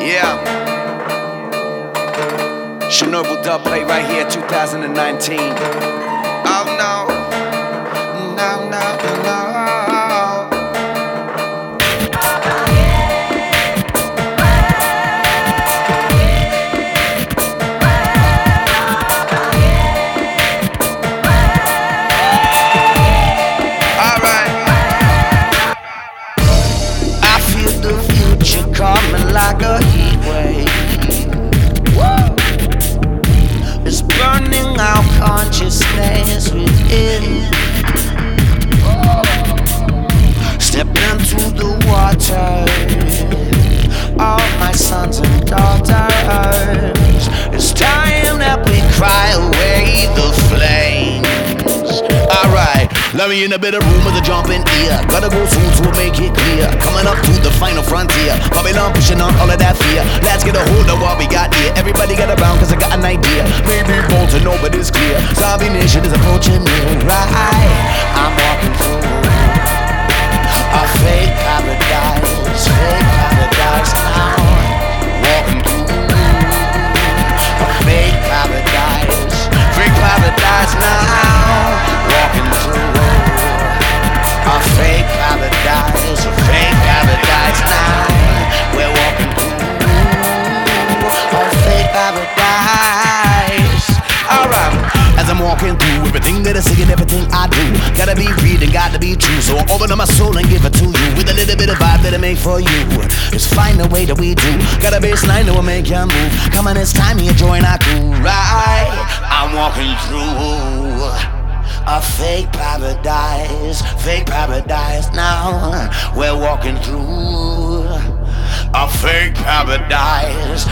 Yeah. Chernobyl dubplate right here, 2019. Oh no. No, no, no. Coming like a heat wave. Woo! It's burning our consciousness within. Step into the water, all my sons and daughters. It's time that we cry away the flames. Alright, let me in a bit of room with a jumping ear. Gotta go soon to make it clear. Coming up to the final frontier. Babylon pushing on all of that fear. Let's get a hold of what we got here. Everybody get around cause I got an idea. Maybe bold to know but it's clear. Zombie nation is approaching me. Right, I'm walking through a fake paradise. Fake paradise now. Walking through a fake paradise. Fake paradise now. Walking through a fake paradise, a fake paradise now. We're walking through a fake paradise. Alright, as I'm walking through everything that I say and everything I do, gotta be real and gotta be true. So I open up my soul and give it to you with a little bit of vibe that I made for you. Just find the way that we do. Got a bassline that will make you move. Come on, it's time you join our crew. Right, I'm walking through a fake paradise now. We're walking through a fake paradise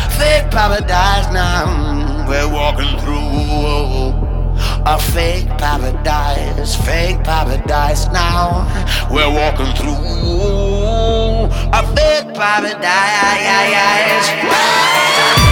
now. We're walking through a fake paradise now. We're walking through a fake paradise.